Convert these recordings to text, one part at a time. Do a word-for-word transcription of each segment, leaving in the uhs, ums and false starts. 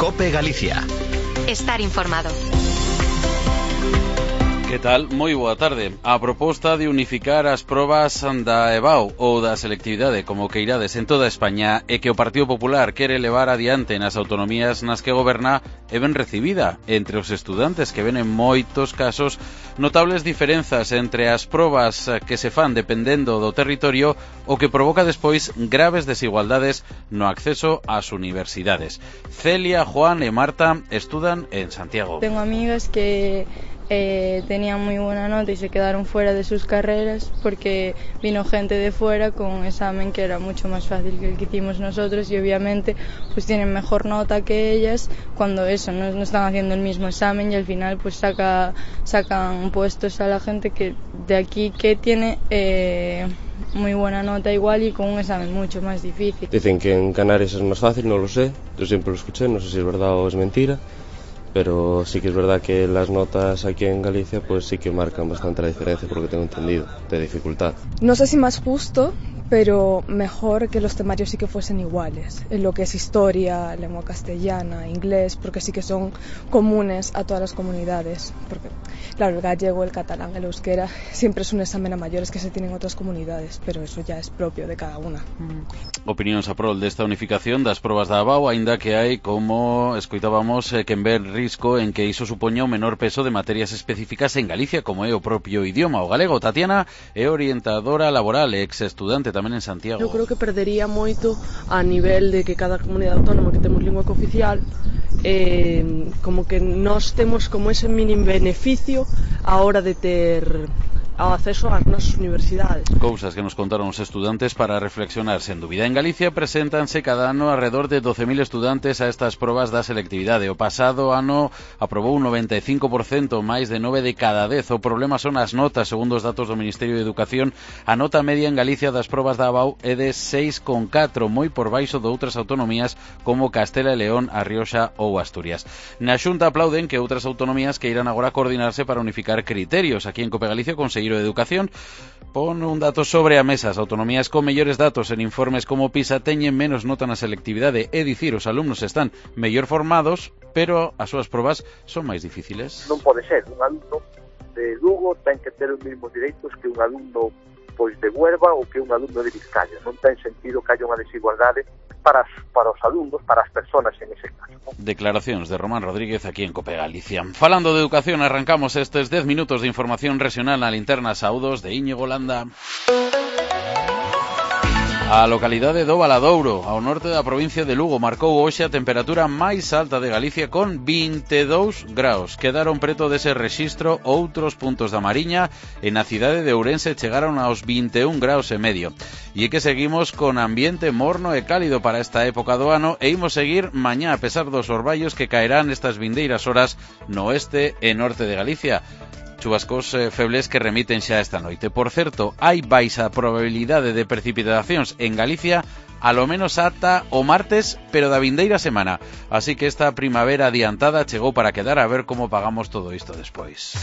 COPE Galicia. Estar informado. Que tal? Moi boa tarde. A proposta de unificar as probas da EBAU ou da selectividade, como queirades, en toda España e que o Partido Popular quere levar adiante nas autonomías nas que goberna é ben recibida entre os estudantes, que ven en moitos casos notables diferenzas entre as probas que se fan dependendo do territorio, o que provoca despois graves desigualdades no acceso ás universidades. Celia, Juan e Marta estudan en Santiago. Tengo amigas que Eh, tenían muy buena nota y se quedaron fuera de sus carreras porque vino gente de fuera con un examen que era mucho más fácil que el que hicimos nosotros y obviamente pues tienen mejor nota que ellas cuando eso, no, no están haciendo el mismo examen y al final pues saca, sacan puestos a la gente que de aquí que tiene eh, muy buena nota igual y con un examen mucho más difícil. Dicen que en Canarias es más fácil, no lo sé, yo siempre lo escuché, no sé si es verdad o es mentira. Pero sí que es verdad que las notas aquí en Galicia pues sí que marcan bastante la diferencia, por lo que tengo entendido, de dificultad. No sé si más justo, pero mejor que los temarios sí que fuesen iguales, en lo que es historia, lengua castellana, inglés, porque sí que son comunes a todas las comunidades, porque claro, el gallego, el catalán, el euskera, siempre es un examen a mayores que se tiene en otras comunidades, pero eso ya es propio de cada una. Mm. Opinións a prol desta unificación das probas da EBAU, aínda que hai, como escoitábamos, eh, que en ver risco en que iso supoña un menor peso de materias específicas en Galicia, como é o propio idioma, o galego. Tatiana é orientadora laboral e ex-estudante tamén en Santiago. Eu creo que perdería moito a nivel de que cada comunidade autónoma que temos lingua cooficial eh, como que nós temos como ese mini beneficio a hora de ter ao acceso ás nosas universidades. Cousas que nos contaron os estudantes para reflexionar sen dúbida. En Galicia preséntanse cada ano alrededor de doce mil estudantes a estas probas da selectividade. O pasado ano aprobou un noventa e cinco por cento, máis de nove de cada dez. O problema son as notas, segundo os datos do Ministerio de Educación. A nota media en Galicia das probas da EBAU é de seis coma catro, moi por baixo de outras autonomías como Castela e León, A Rioxa ou Asturias. Na Xunta aplauden que outras autonomías que irán agora coordinarse para unificar criterios. Aquí en COPE Galicia conseguiron de Educación pon un dato sobre a mesa. As autonomías con mellores datos en informes como PISA teñen menos nota na selectividade, é dicir, os alumnos están mellor formados, pero as súas probas son máis difíciles. Non pode ser, un alumno de Lugo ten que ter os mesmos direitos que un alumno pois de Huelva ou que un alumno de Vizcaya. Non ten sentido que haya unha desigualdade para, para os alumnos, para as persoas en ese caso. Declaracións de Román Rodríguez aquí en COPE Galicia. Falando de educación, arrancamos estes dez minutos de información regional na linterna. Saúdos de Íñigo Landa. A localidade do Valadouro, ao norte da provincia de Lugo, marcou hoxe a temperatura máis alta de Galicia con vinte e dous graus. Quedaron preto dese rexistro outros puntos da Mariña e na cidade de Ourense chegaron aos vinte e un graus e medio. E é que seguimos con ambiente morno e cálido para esta época do ano e imos seguir mañá a pesar dos orballos que caerán estas vindeiras horas no oeste e norte de Galicia. Chubascos eh, febles que remiten xa esta noite. Por certo, hai baixa probabilidade de precipitacións en Galicia alo menos ata o martes, pero da vindeira semana. Así que esta primavera adiantada chegou para quedar, a ver como pagamos todo isto despois.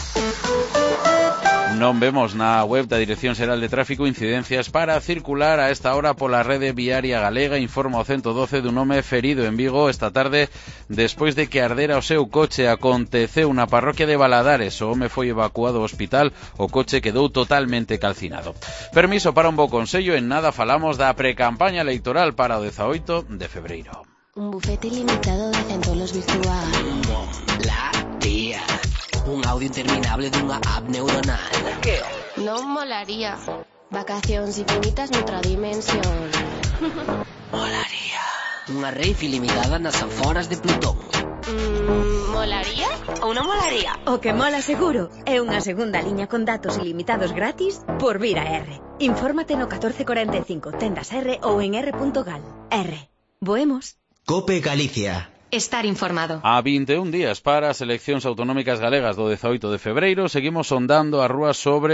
Non vemos na web da Dirección Xeral de Tráfico incidencias para circular a esta hora pola rede viaria galega. Informa o ciento doce dun home ferido en Vigo esta tarde despois de que ardera o seu coche. Aconteceu na parroquia de Valadares. O home foi evacuado ao hospital. O coche quedou totalmente calcinado. Permiso para un bo consello. En nada falamos da precampaña electoral para o dezaoito de febreiro. Un bufete ilimitado de centolos virtual. La tía. Un audio interminable dunha app neuronal. Que? Non molaría. Vacacións infinitas noutra dimensión. Molaría. Unha rave ilimitada nas aforas de Plutón. Mm, molaría ou non molaría? O que mola seguro é unha segunda liña con datos ilimitados gratis por vir a R. Infórmate no catorce cuarenta e cinco, tendas R ou en r punto gal. R. Voemos. COPE Galicia. Estar informado. A vinte e un días para as eleccións autonómicas galegas do dezaoito de febreiro, seguimos sondando as rúas sobre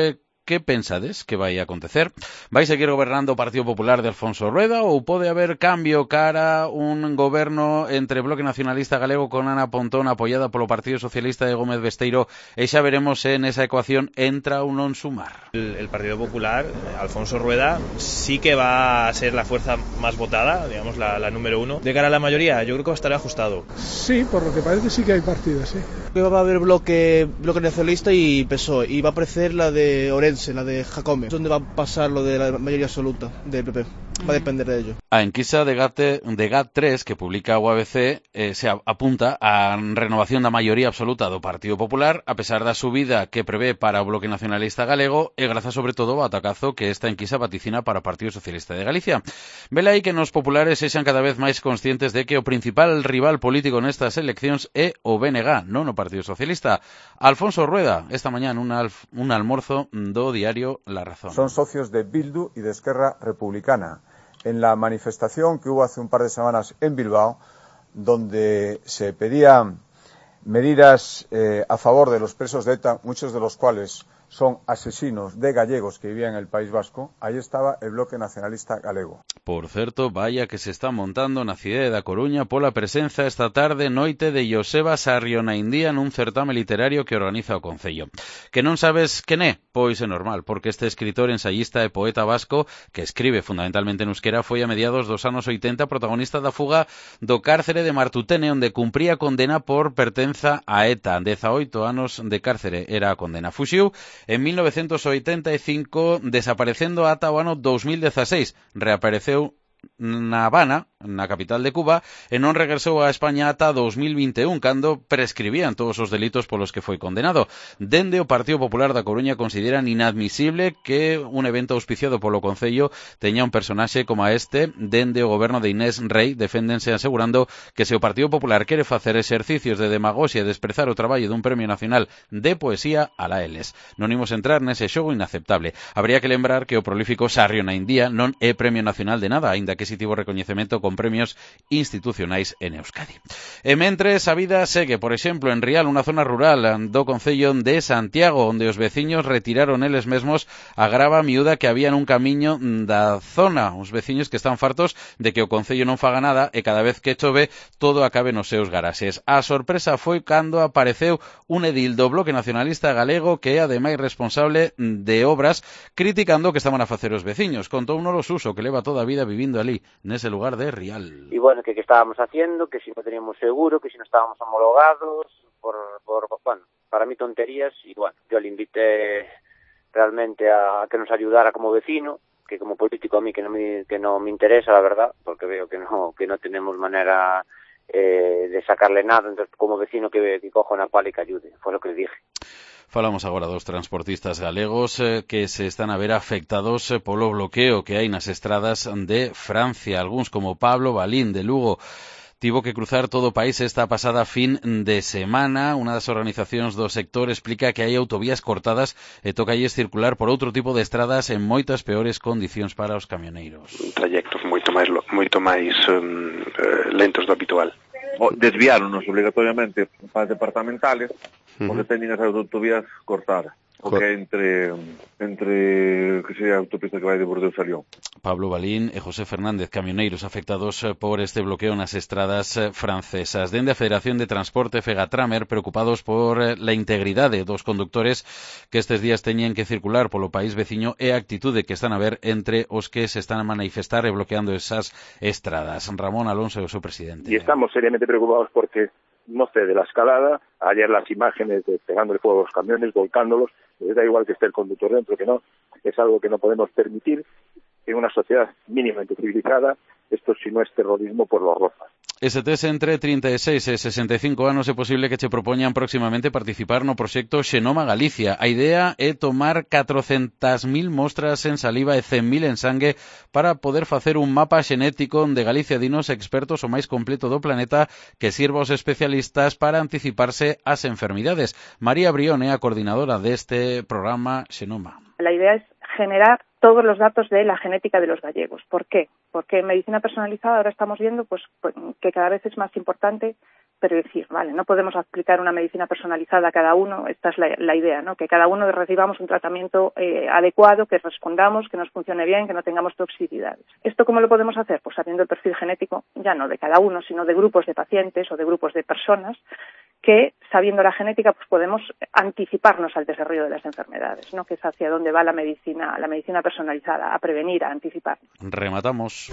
que pensades que vai acontecer? Vai seguir gobernando o Partido Popular de Alfonso Rueda ou pode haber cambio cara un goberno entre Bloque Nacionalista Galego con Ana Pontón apoiada polo Partido Socialista de Gómez Besteiro e xa veremos se nesa ecuación entra ou non sumar? El, el Partido Popular, Alfonso Rueda, sí que va a ser la fuerza más votada, digamos la, la número uno. De cara a la mayoría, yo creo que va a estar ajustado. Sí, por lo que parece sí que hay partidos, sí. Creo que va a haber bloque, bloque nacionalista y P S O E, y va a aparecer la de Orense, la de Jacome, donde va a pasar lo de la mayoría absoluta del P P. Va a depender de ello. A enquisa de G A T, de G A T tres que publica o A B C eh, se apunta a renovación da maioría absoluta do Partido Popular a pesar da subida que prevé para o Bloque Nacionalista Galego e grazas sobre todo ao atacazo que esta enquisa vaticina para o Partido Socialista de Galicia. Vela aí que nos populares sexan cada vez máis conscientes de que o principal rival político nestas eleccións é o B N G, non o Partido Socialista. Alfonso Rueda, esta mañá un, alf, un almorzo do diario La Razón. Son socios de Bildu y de Esquerra Republicana. En la manifestación que hubo hace un par de semanas en Bilbao, donde se pedían medidas eh, a favor de los presos de ETA, muchos de los cuales son asesinos de gallegos que vivían en el País Vasco, ahí estaba el Bloque Nacionalista Galego. Por certo, vaya que se está montando na cidade da Coruña pola presenza esta tarde noite de Joseba Sarrionaindía nun certame literario que organiza o Concello. Que non sabes quen é? Pois é normal, porque este escritor, ensayista e poeta vasco, que escribe fundamentalmente en euskera, foi a mediados dos anos oitenta protagonista da fuga do cárcere de Martutene, onde cumpría condena por pertenza a ETA. dezaoito anos de cárcere era a condena. Fuxiu en mil novecientos oitenta e cinco, desaparecendo ata o ano dos mil dieciséis. Reapareceu na Habana, na capital de Cuba, e non regresou a España ata dos mil vinte e un, cando prescribían todos os delitos polos que foi condenado. Dende o Partido Popular da Coruña consideran inadmisible que un evento auspiciado polo Concello teña un personaxe como a este. Dende o goberno de Inés Rei deféndense asegurando que se o Partido Popular quere facer exercicios de demagoxia e desprezar o traballo dun Premio Nacional de Poesía, alá eles. Non imos entrar nese xogo inaceptable. Habría que lembrar que o prolífico Sarrionaindía non é Premio Nacional de nada, aínda que si tivo recoñecemento con premios institucionais en Euskadi. E mentres a vida segue, por exemplo, en Rial, unha zona rural do Concello de Santiago, onde os veciños retiraron eles mesmos a grava miúda que había nun camiño da zona. Os veciños que están fartos de que o Concello non faga nada e cada vez que chove todo acabe nos seus garaxes. A sorpresa foi cando apareceu un edil do Bloque Nacionalista Galego que é ademais responsable de obras, criticando o que estaban a facer os veciños. Contou uno los uso que leva toda a vida vivindo ali, nese lugar de Rial. Y bueno, que qué estábamos haciendo, que si no teníamos seguro, que si no estábamos homologados, por, por bueno, para mí tonterías, y bueno, yo le invité realmente a que nos ayudara como vecino, que como político a mí que no me, que no me interesa, la verdad, porque veo que no, que no tenemos manera eh, de sacarle nada, entonces como vecino que, que coja una pala y que ayude, fue lo que le dije. Falamos agora dos transportistas galegos eh, que se están a ver afectados eh, polo bloqueo que hai nas estradas de Francia. Algúns, como Pablo Balín, de Lugo, tivo que cruzar todo o país esta pasada fin de semana. Unha das organizacións do sector explica que hai autovías cortadas e tocalles circular por outro tipo de estradas en moitas peores condicións para os camioneiros. Trayectos moito máis moito máis um, uh, lentos do habitual. Desviáronos obligatoriamente para departamentales, porque uh-huh. teñen as autovías cortadas. O que é entre, entre que sea a autopista que vai de Bordeaux a Lyon. Pablo Balín e José Fernández, camioneiros afectados por este bloqueo nas estradas francesas. Dende a Federación de Transporte Fegatramer, preocupados por la integridade dos conductores que estes días teñen que circular polo país veciño e a actitude que están a ver entre os que se están a manifestar e bloqueando esas estradas. Ramón Alonso é o seu presidente. Y estamos seriamente preocupados porque no cede la escalada. Ayer las imágenes de pegándole fuego a los camiones, volcándolos, les da igual que esté el conductor dentro que no, es algo que no podemos permitir en una sociedad mínimamente civilizada. Esto, si no es terrorismo, pues lo arroja. Ese test entre trinta e seis e sesenta e cinco anos é posible que che propoñan próximamente participar no proxecto Xenoma Galicia. A idea é tomar catrocentas mil mostras en saliva e cen mil en sangue para poder facer un mapa xenético de Galicia, dinos expertos o máis completo do planeta, que sirva aos especialistas para anticiparse ás enfermidades. María Brión é a coordinadora deste programa Xenoma. La idea es generar todos los datos de la genética de los gallegos. ¿Por qué? Porque en medicina personalizada ahora estamos viendo pues, pues que cada vez es más importante predecir, ¿vale? No podemos aplicar una medicina personalizada a cada uno, esta es la, la idea, ¿no? Que cada uno recibamos un tratamiento eh, adecuado, que respondamos, que nos funcione bien, que no tengamos toxicidades. ¿Esto cómo lo podemos hacer? Pues sabiendo el perfil genético, ya no de cada uno, sino de grupos de pacientes o de grupos de personas, que sabiendo la genética pues podemos anticiparnos al desarrollo de las enfermedades, ¿no? Que es hacia dónde va la medicina, la medicina personalizada, a prevenir, a anticipar. Rematamos.